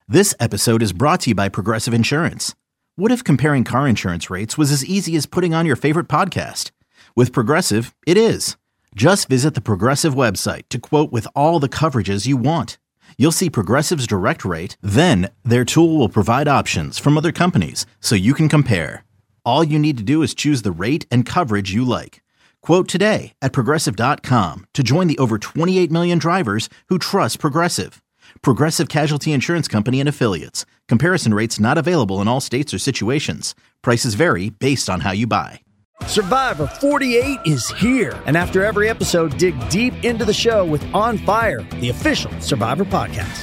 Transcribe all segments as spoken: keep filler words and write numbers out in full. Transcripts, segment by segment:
This episode is brought to you by Progressive Insurance. What if comparing car insurance rates was as easy as putting on your favorite podcast? With Progressive, it is. Just visit the Progressive website to quote with all the coverages you want. You'll see Progressive's direct rate, then their tool will provide options from other companies so you can compare. All you need to do is choose the rate and coverage you like. Quote today at progressive dot com to join the over twenty-eight million drivers who trust Progressive. Progressive Casualty Insurance Company and Affiliates. Comparison rates not available in all states or situations. Prices vary based on how you buy. Survivor forty-eight is here. And after every episode, dig deep into the show with On Fire, the official Survivor podcast.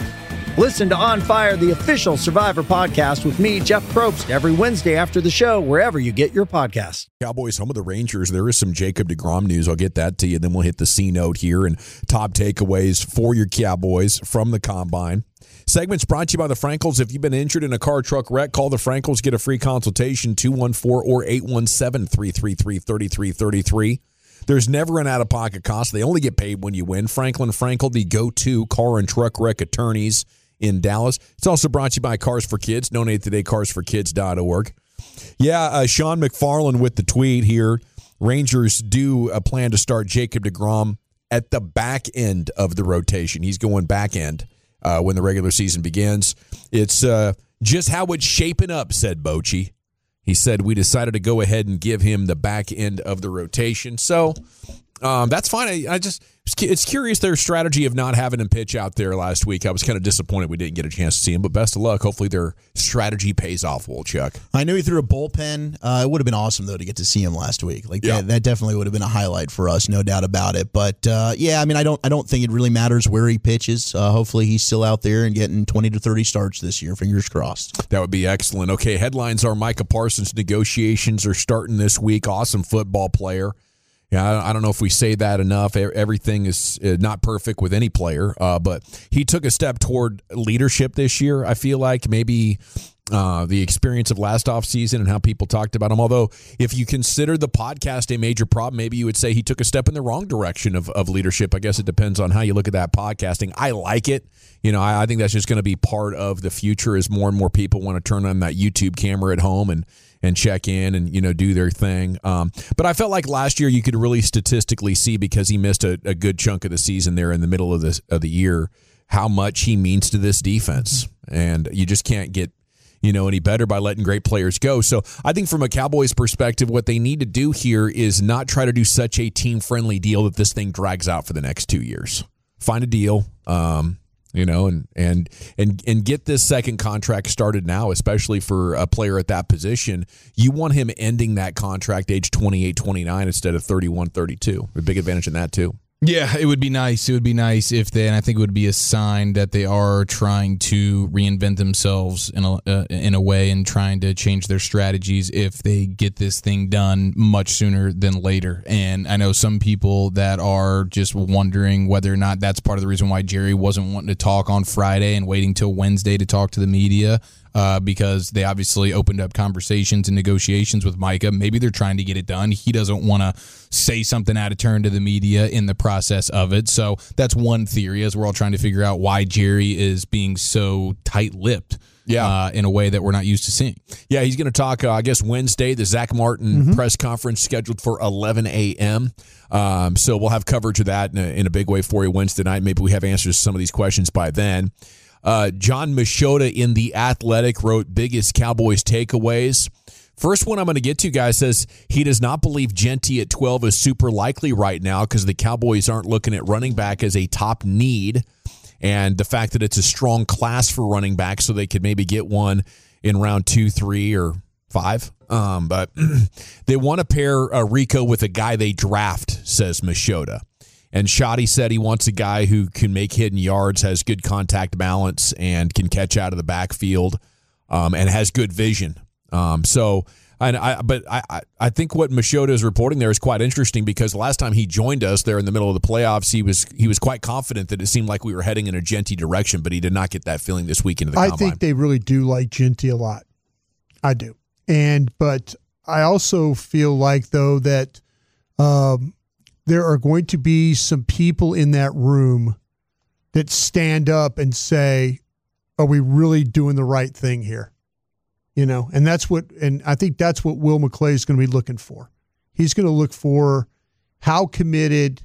Listen to On Fire, the official Survivor podcast with me, Jeff Probst, every Wednesday after the show, wherever you get your podcasts. Cowboys, home of the Rangers. There is some Jacob deGrom news. I'll get that to you. Then we'll hit the C note here and top takeaways for your Cowboys from the Combine. Segment's brought to you by the Frankels. If you've been injured in a car truck wreck, call the Frankels. Get a free consultation, two one four or eight one seven, three three three, three three three three. There's never an out-of-pocket cost. They only get paid when you win. Franklin Frankel, the go-to car and truck wreck attorneys in Dallas. It's also brought to you by Cars for Kids. Donate today, cars for kids dot org. Yeah, uh, Sean McFarland with the tweet here. Rangers do uh, plan to start Jacob deGrom at the back end of the rotation. He's going back end uh, when the regular season begins. It's uh, just how it's shaping up, said Bochy. He said, we decided to go ahead and give him the back end of the rotation. So um, that's fine. I, I just... It's curious their strategy of not having him pitch out there last week. I was kind of disappointed we didn't get a chance to see him, but best of luck. Hopefully their strategy pays off, Wolchuk. I knew he threw a bullpen. Uh, it would have been awesome, though, to get to see him last week. Like yeah. that, that definitely would have been a highlight for us, no doubt about it. But, uh, yeah, I mean, I don't I don't think it really matters where he pitches. Uh, hopefully he's still out there and getting twenty to thirty starts this year. Fingers crossed. That would be excellent. Okay, headlines are Micah Parsons negotiations are starting this week. Awesome football player. Yeah, I don't know if we say that enough. Everything is not perfect with any player, uh, but he took a step toward leadership this year. I feel like maybe uh, the experience of last offseason and how people talked about him. Although, if you consider the podcast a major problem, maybe you would say he took a step in the wrong direction of, of leadership. I guess it depends on how you look at that podcasting. I like it. You know, I, I think that's just going to be part of the future as more and more people want to turn on that YouTube camera at home and and check in and, you know, do their thing. Um, but I felt like last year you could really statistically see, because he missed a, a good chunk of the season there in the middle of this of the year, how much he means to this defense. And you just can't get, you know, any better by letting great players go. So I think from a Cowboys perspective, what they need to do here is not try to do such a team-friendly deal that this thing drags out for the next two years. Find a deal. Um You know, and and and and get this second contract started now, especially for a player at that position. You want him ending that contract age twenty-eight, twenty-nine instead of thirty-one, thirty-two. A big advantage in that, too. Yeah, it would be nice. It would be nice if they, and I think it would be a sign that they are trying to reinvent themselves in a uh, in a way and trying to change their strategies if they get this thing done much sooner than later. And I know some people that are just wondering whether or not that's part of the reason why Jerry wasn't wanting to talk on Friday and waiting till Wednesday to talk to the media. Uh, because they obviously opened up conversations and negotiations with Micah. Maybe they're trying to get it done. He doesn't want to say something out of turn to the media in the process of it. So that's one theory, as we're all trying to figure out why Jerry is being so tight-lipped. Yeah, uh, in a way that we're not used to seeing. Yeah, he's going to talk, uh, I guess, Wednesday, the Zach Martin mm-hmm. press conference scheduled for eleven a.m. Um, so we'll have coverage of that in a, in a big way for you Wednesday night. Maybe we have answers to some of these questions by then. Uh, John Machota in The Athletic wrote biggest Cowboys takeaways. First one I'm going to get to, guys, says he does not believe Genty at twelve is super likely right now because the Cowboys aren't looking at running back as a top need, and the fact that it's a strong class for running back, so they could maybe get one in round two, three, or five. Um, but they want to pair uh, Rico with a guy they draft, says Machota. And Shoddy said he wants a guy who can make hidden yards, has good contact balance, and can catch out of the backfield, um, and has good vision. Um, so, and I, but I, I think what Machota is reporting there is quite interesting because the last time he joined us there in the middle of the playoffs, he was he was quite confident that it seemed like we were heading in a Genty direction, but he did not get that feeling this week into the I combine. think they really do like Genty a lot. I do, and but I also feel like though that. Um, There are going to be some people in that room that stand up and say, are we really doing the right thing here? You know, and that's what, and I think that's what Will McClay is going to be looking for. He's going to look for how committed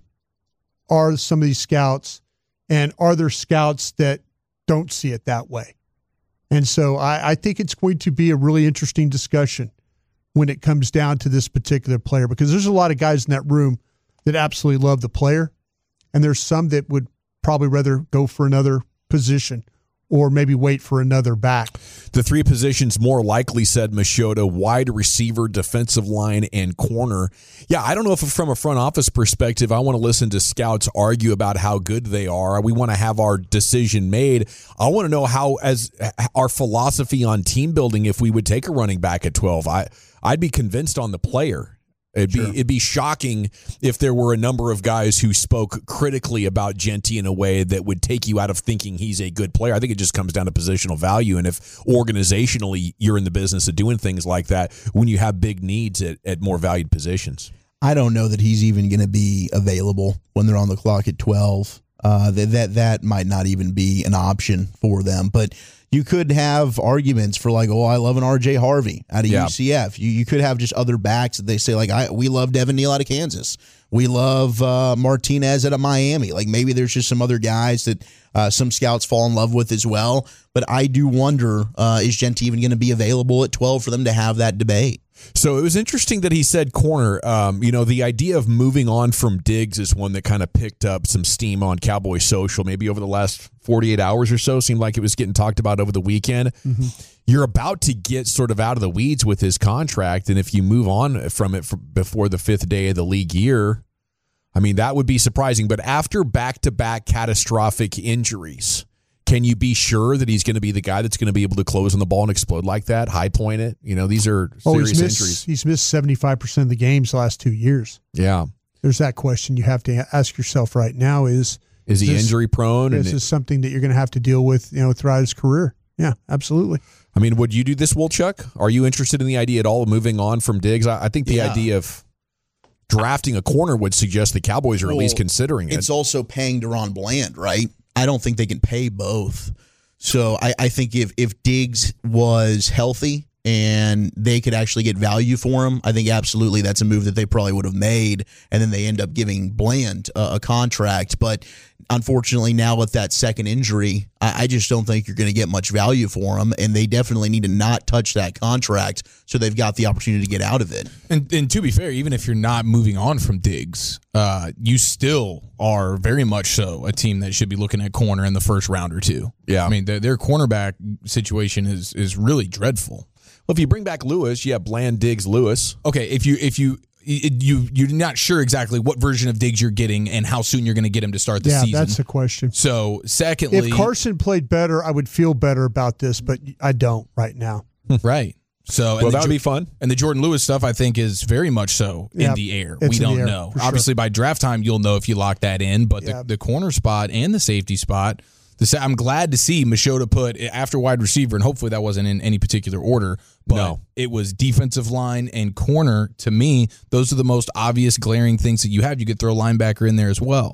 are some of these scouts, and are there scouts that don't see it that way? And so I, I think it's going to be a really interesting discussion when it comes down to this particular player, because there's a lot of guys in that room that absolutely love the player, and there's some that would probably rather go for another position or maybe wait for another back. The three positions more likely, said Machota: wide receiver, defensive line, and corner. Yeah, I don't know if from a front office perspective, I want to listen to scouts argue about how good they are. We want to have our decision made. I want to know how, as our philosophy on team building, if we would take a running back at twelve. I, I'd be convinced on the player. It'd be, sure. it'd be shocking if there were a number of guys who spoke critically about Jeanty in a way that would take you out of thinking he's a good player. I think it just comes down to positional value. And if organizationally you're in the business of doing things like that, when you have big needs at, at more valued positions. I don't know that he's even going to be available when they're on the clock at twelve. Uh, that, that, that might not even be an option for them. But you could have arguments for like, oh, I love an R J Harvey out of yeah. U C F. You you could have just other backs that they say like, I we love Devin Neal out of Kansas. We love uh, Martinez out of Miami. Like maybe there's just some other guys that uh, some scouts fall in love with as well. But I do wonder, uh, is Jeanty even going to be available at twelve for them to have that debate? So it was interesting that he said corner. Um, you know, the idea of moving on from Diggs is one that kind of picked up some steam on Cowboy Social maybe over the last forty-eight hours or so. Seemed like it was getting talked about over the weekend. Mm-hmm. You're about to get sort of out of the weeds with his contract, and if you move on from it for, before the fifth day of the league year, I mean, that would be surprising. But after back-to-back catastrophic injuries, can you be sure that he's going to be the guy that's going to be able to close on the ball and explode like that, high point it? You know, these are serious oh, he's missed, injuries. He's missed seventy-five percent of the games the last two years. Yeah. There's that question you have to ask yourself right now is, is he this, injury prone? Is and this it, something that you're going to have to deal with, you know, throughout his career? Yeah, absolutely. I mean, would you do this, Wolchuk? Are you interested in the idea at all of moving on from Diggs? I, I think the yeah. idea of drafting a corner would suggest the Cowboys are well, at least considering it. It's also paying Deron Bland, right? I don't think they can pay both. So I, I think if, if Diggs was healthy and they could actually get value for him, I think absolutely that's a move that they probably would have made, and then they end up giving Bland a, a contract. But unfortunately now with that second injury, I, I just don't think you're going to get much value for him, and they definitely need to not touch that contract so they've got the opportunity to get out of it. And, and to be fair, even if you're not moving on from Diggs, uh, you still are very much so a team that should be looking at corner in the first round or two. Yeah. I mean, their, their cornerback situation is is really dreadful. Well, if you bring back Lewis, yeah, Bland, Diggs, Lewis. Okay, if you if you you you're not sure exactly what version of Diggs you're getting and how soon you're going to get him to start the yeah, season. Yeah, that's the question. So, secondly, if Carson played better, I would feel better about this, but I don't right now. Right. So, well, that would be fun. And the Jordan Lewis stuff, I think, is very much so in yeah, the air. We don't air, know. sure. Obviously, by draft time, you'll know if you lock that in. But yeah. the, the corner spot and the safety spot, the, I'm glad to see Machota put after wide receiver, and hopefully that wasn't in any particular order. But no. It was defensive line and corner. To me, those are the most obvious glaring things that you have. You could throw linebacker in there as well.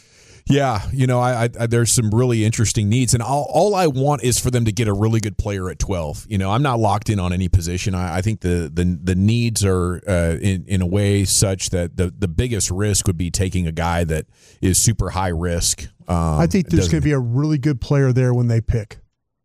Yeah, you know, I, I there's some really interesting needs, and all, all I want is for them to get a really good player at twelve. You know, I'm not locked in on any position. I, I think the the the needs are uh, in in a way such that the the biggest risk would be taking a guy that is super high risk. Um, I think there's going to be a really good player there when they pick.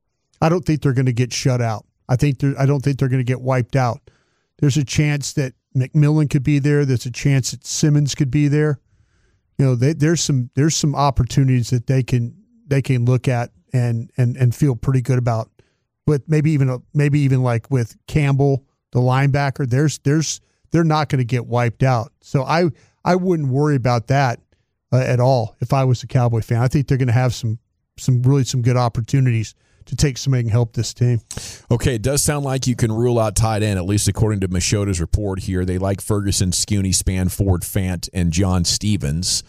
I don't think they're going to get shut out. I think I don't think they're going to get wiped out. There's a chance that McMillan could be there. There's a chance that Simmons could be there. You know, they, there's some there's some opportunities that they can they can look at and and and feel pretty good about. With maybe even a, maybe even like with Campbell, the linebacker, there's there's they're not going to get wiped out. So I I wouldn't worry about that uh, at all if I was a Cowboy fan. I think they're going to have some some really some good opportunities to take somebody and help this team. Okay, it does sound like you can rule out tight end, at least according to Machota's report here. They like Ferguson, Scooney, Span, Ford, Fant, and John Stevens.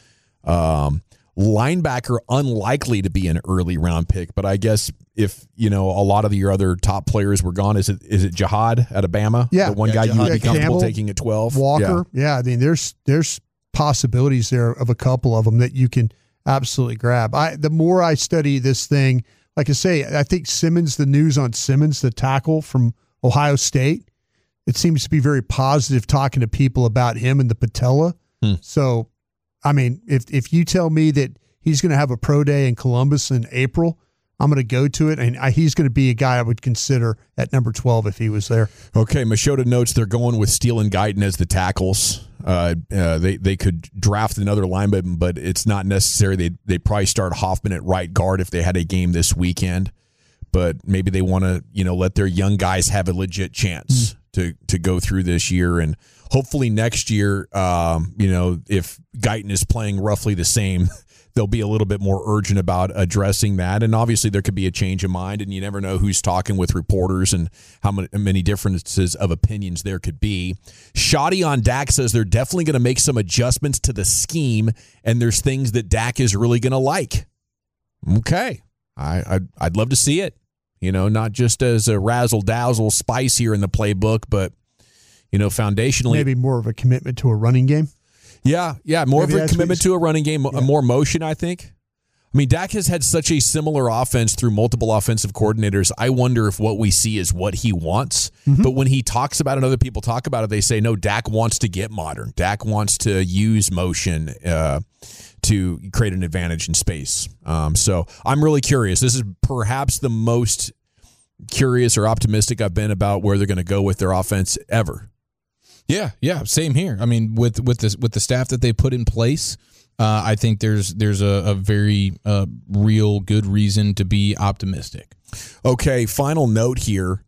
Um, linebacker, unlikely to be an early round pick, but I guess if, you know, a lot of your other top players were gone, is it is it Jihad at Bama? Yeah. The one yeah, guy Jihad. you would be yeah, comfortable Campbell, taking at twelve? Walker. Yeah. yeah, I mean, there's there's possibilities there of a couple of them that you can absolutely grab. I The more I study this thing, like I say, I think Simmons, the news on Simmons, the tackle from Ohio State, it seems to be very positive talking to people about him and the patella. Hmm. So, I mean, if if you tell me that he's going to have a pro day in Columbus in April, I'm going to go to it, and I, he's going to be a guy I would consider at number twelve if he was there. Okay, Machota notes they're going with Steele and Guyton as the tackles. Uh, uh, they they could draft another lineman, but it's not necessary. They they probably start Hoffman at right guard if they had a game this weekend. But maybe they want to, you know, let their young guys have a legit chance mm. to to go through this year, and hopefully next year, um, you know, if Guyton is playing roughly the same, they'll be a little bit more urgent about addressing that. And obviously there could be a change of mind, and you never know who's talking with reporters and how many differences of opinions there could be. Shoddy on Dak says they're definitely going to make some adjustments to the scheme, and there's things that Dak is really going to like. Okay. I, I'd, I'd love to see it. You know, not just as a razzle-dazzle spice here in the playbook, but, you know, foundationally. Maybe more of a commitment to a running game. Yeah, yeah, more Maybe of a commitment to a running game, yeah. more motion, I think. I mean, Dak has had such a similar offense through multiple offensive coordinators. I wonder if what we see is what he wants. Mm-hmm. But when he talks about it and other people talk about it, they say, no, Dak wants to get modern. Dak wants to use motion uh, to create an advantage in space. Um, so I'm really curious. This is perhaps the most curious or optimistic I've been about where they're going to go with their offense ever. Yeah, yeah, same here. I mean, with with this with the staff that they put in place, uh, I think there's there's a, a very uh, real good reason to be optimistic. Okay, final note here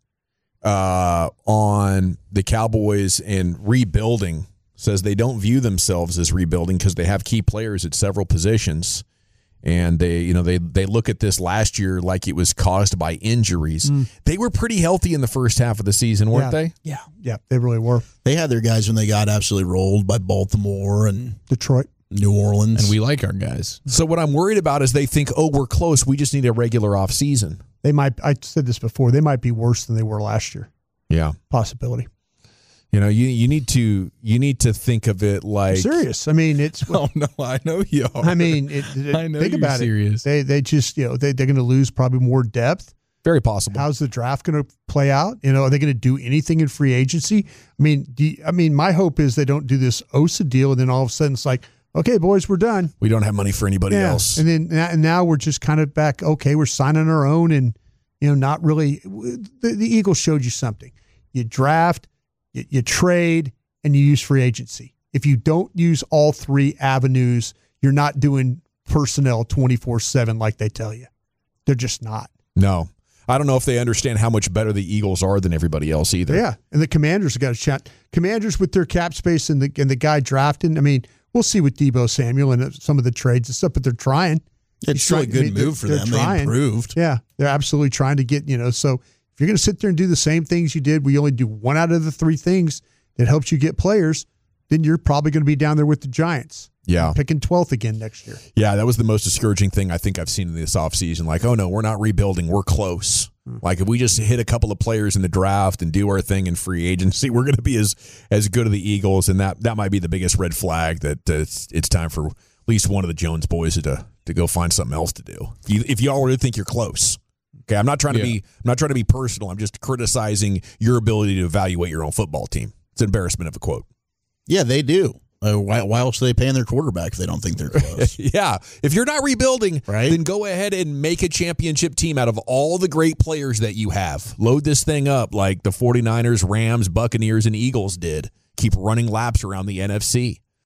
uh, on the Cowboys and rebuilding. Says they don't view themselves as rebuilding because they have key players at several positions, and they you know they they look at this last year like it was caused by injuries. Mm. They were pretty healthy in the first half of the season, weren't yeah. they? Yeah, yeah, they really were. They had their guys when they got absolutely rolled by Baltimore and Detroit, New Orleans, and we like our guys. So what I'm worried about is they think, oh, we're close. We just need a regular off season. They might. I said this before. They might be worse than they were last year. Yeah, possibility. You know, you you need to you need to think of it like I'm serious. I mean, it's. Oh no, I know you are. I mean, it, it, I know think you're about serious. it. They they just you know they they're going to lose probably more depth. Very possible. How's the draft going to play out? You know, are they going to do anything in free agency? I mean, do you, I mean, my hope is they don't do this O S A deal, and then all of a sudden it's like, okay, boys, we're done. We don't have money for anybody yeah. else. And then and now we're just kind of back. Okay, we're signing our own, and you know, not really. The, the Eagles showed you something. You draft, you, you trade, and you use free agency. If you don't use all three avenues, you're not doing personnel twenty-four seven like they tell you. They're just not. No. I don't know if they understand how much better the Eagles are than everybody else either. Yeah, and the Commanders have got a shot. Commanders with their cap space and the and the guy drafting. I mean, we'll see with Deebo Samuel and some of the trades and stuff, but they're trying. It's still a good I mean, move for them. Trying. They improved. Yeah, they're absolutely trying to get, you know, so if you're going to sit there and do the same things you did, we only do one out of the three things that helps you get players, then you're probably going to be down there with the Giants. Yeah. Picking twelfth again next year. Yeah, that was the most discouraging thing I think I've seen in this offseason. Like, oh, no, we're not rebuilding. We're close. Hmm. Like, if we just hit a couple of players in the draft and do our thing in free agency, we're going to be as as good as the Eagles, and that, that might be the biggest red flag that uh, it's, it's time for at least one of the Jones boys to, to go find something else to do. If you, if you already think you're close. Okay, I'm not trying to yeah. be I'm not trying to be personal. I'm just criticizing your ability to evaluate your own football team. It's an embarrassment of a quote. Yeah, they do. Uh, why, why else are they paying their quarterback if they don't think they're close? Yeah. If you're not rebuilding, right? Then go ahead and make a championship team out of all the great players that you have. Load this thing up like the 49ers, Rams, Buccaneers, and Eagles did. Keep running laps around the N F C.